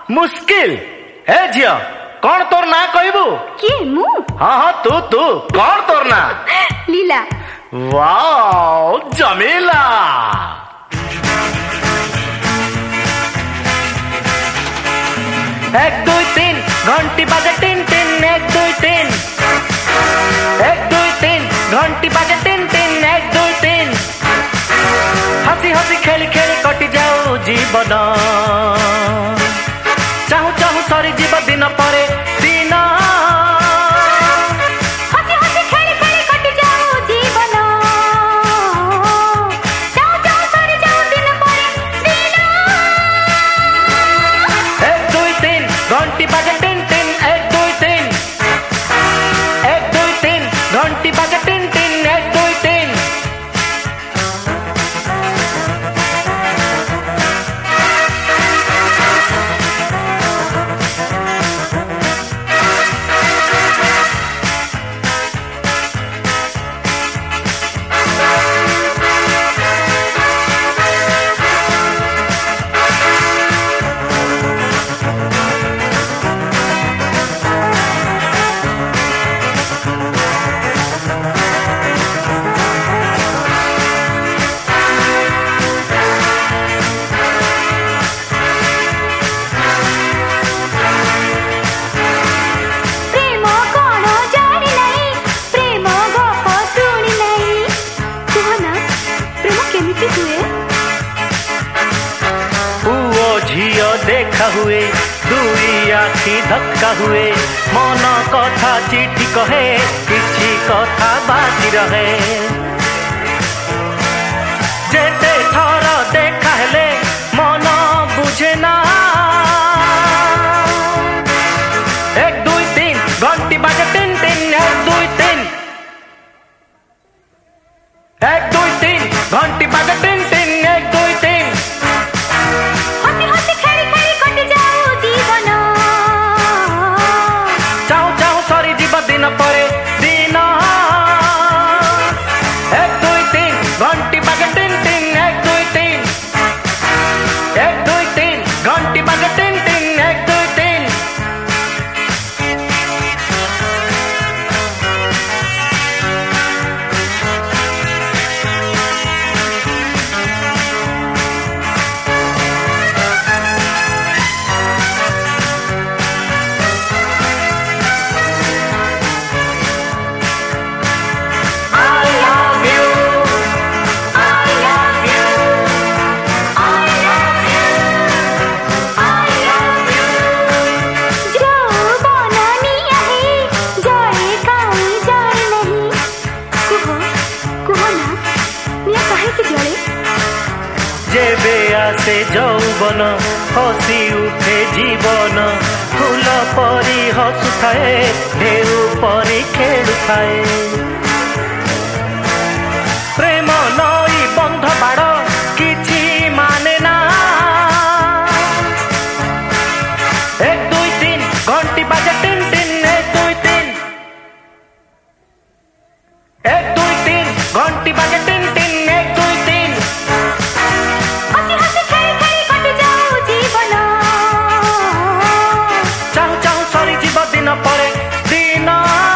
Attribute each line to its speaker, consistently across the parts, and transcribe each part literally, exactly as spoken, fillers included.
Speaker 1: मुस्किल हे झियो कौन तोर ना कहबू
Speaker 2: किए मु
Speaker 1: हाँ हाँ तू तू कौन तोर ना
Speaker 2: लीला
Speaker 1: वाओ जमीला एक दुई तीन घंटी बाजे टिन टिन एक दुई तीन एक दुई तीन घंटी बाजे टिन टिन एक दुई तीन हसी हसी खेली खेली कटि जाऊ जीवन चाहू चाहू सरी जीव दिन परे दिन
Speaker 2: हसी हसी खेली खेली कटि जाऊ जीवन चाहू चाहू सरी जाऊ दिन परे दिन
Speaker 1: एक दुई तीन घंटी बाजे टिन टिन एक दुई तीन एक दुई तीन घंटी बाजे टिन टिन एक दुई तीन देखा हुए दुई आखि धक्का हुए मन कथा चिठी कहे किछि कथा बाकी रहे जेते थर देखा हेले मन बुझे ना एक दुई तीन घंटी बाजे टिन टिन एक दुई तीन एक दुई तीन घंटी बाजे टिन टिन एक दुई तीन दिन परे दिन एक दुई तीन घंटी बाजे टिन टिन एक दुई तीन एक दुई तीन घंटी बाजे टिन टिन एक दुई तीन जेबे आसे यौवन हसी उठे जीवन फूल परी हसुथाए ढेउ परी खेलुथाए प्रेम नई बंध बाड़ किछि माने ना एक दुई तीन घंटी बाजे टिन टिन एक दुई तीन एक दुई तीन घंटी बाजे टिन टिन एक दुई तीन दिन परे दिन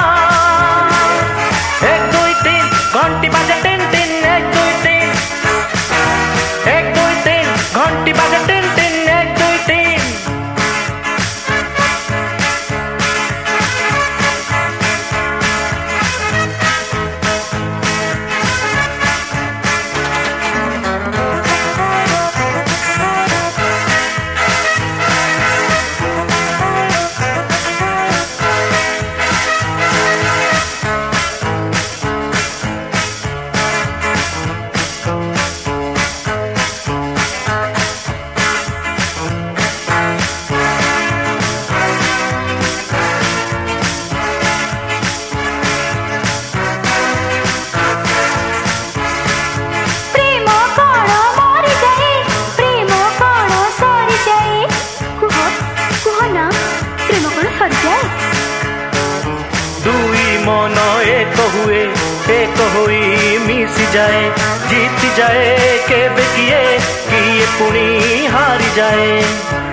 Speaker 1: एक दुई तीन घंटी बाजे टिन टिन एक दुई तीन एक दुई तीन घंटी बाजे टिन टिन एक दुई तीन मन एक हुए एक हुई मिसी जाए जीत जाए केबे किए किए पुणी हारी जाए।